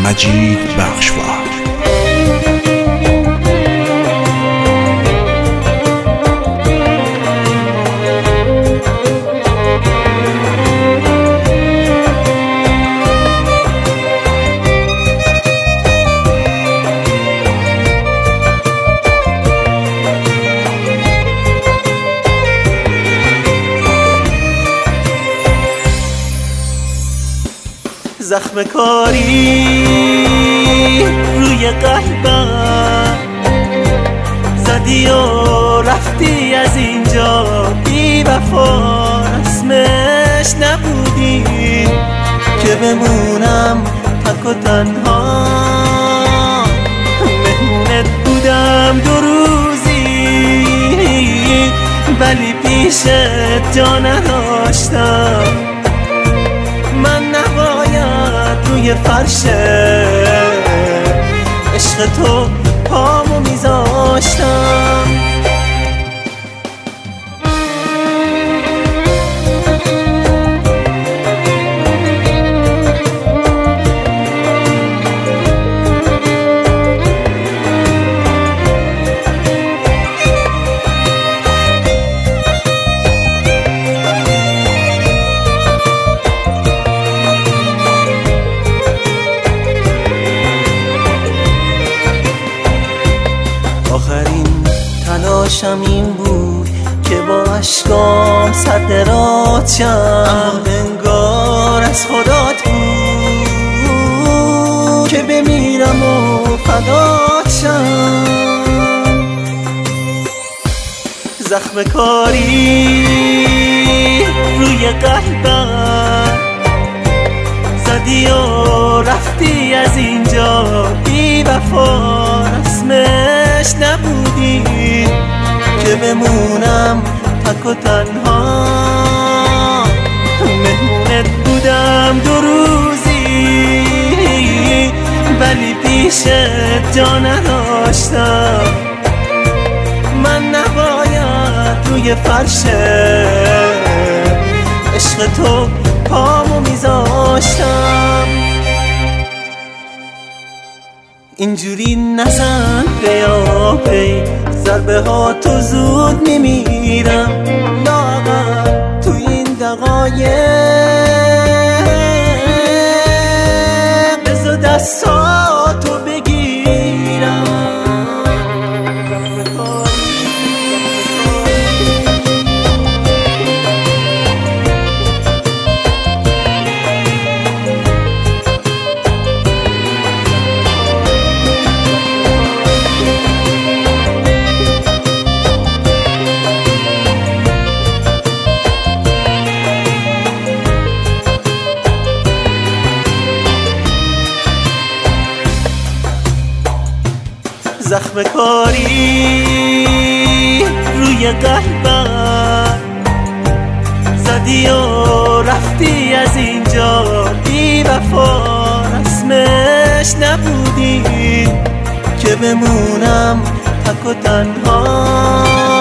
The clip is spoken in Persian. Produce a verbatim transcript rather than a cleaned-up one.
مجید بخشوار. زخم کاری روی قلبم زدی و رفتی از اینجا، بی وفا رسمش نبودی که بمونم تک و تنها. مهمونت بودم دو روزی ولی پیشت جا نداشتم. من نباید روی فرش عشق تو پامو میذاشتم. آخرین تلاشم این بود که با عشقام سد راد شم، اما انگار از خدات بود که بمیرم و فدات شم. زخم کاری روی قلبم زدی و رفتی از اینجا، بی وفا رسمش نبودی که بمونم تک و تنها. مهمونت بودم دو روزی ولی پیشت جا نداشتم. من نباید روی فرش عشق تو پامو میذاشتم. اینجوری نزن پیا پی، ضربه ها تو زود میمیرم. لاغر تو این دقایق بذار دستاتو بگیرم. زخم کاری روی قلبم زدی و رفتی از اینجا، بی وفا رسمش نبودی که بمونم تک و تنها.